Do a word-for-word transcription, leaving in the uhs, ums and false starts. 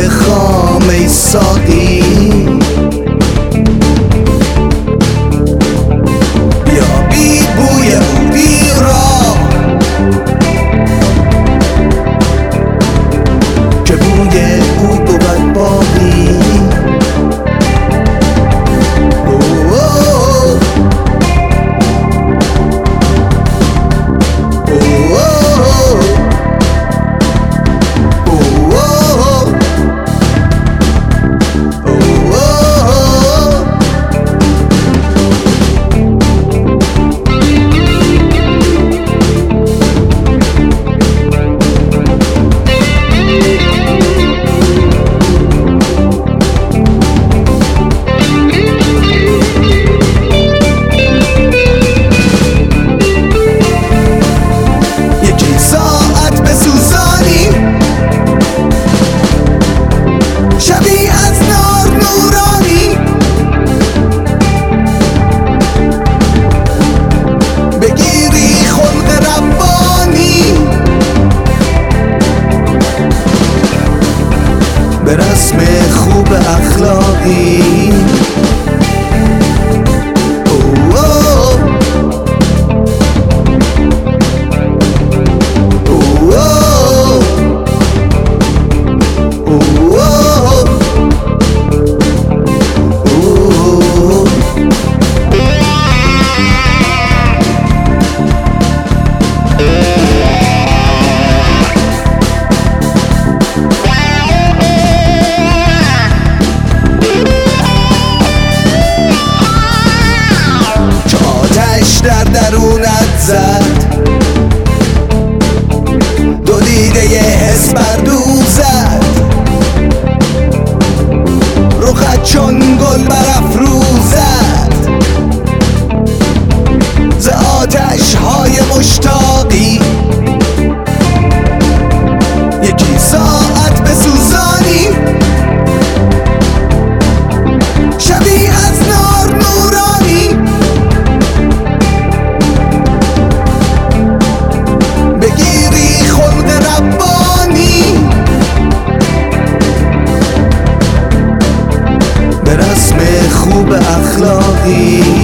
خام ای ساقی، بیا بی بوی او بیرا که بوی او بود باقی. به رسم خوب اخلاقی. در درونت زد دو دیده ی حس بردوزد، رخت چون گل برافروزد، ز آتش های مشتاقی یکی ساعت بسوزانی، شبیه از نار نورانی، بگیری خلق ربانی، به رسم خوب اخلاقی.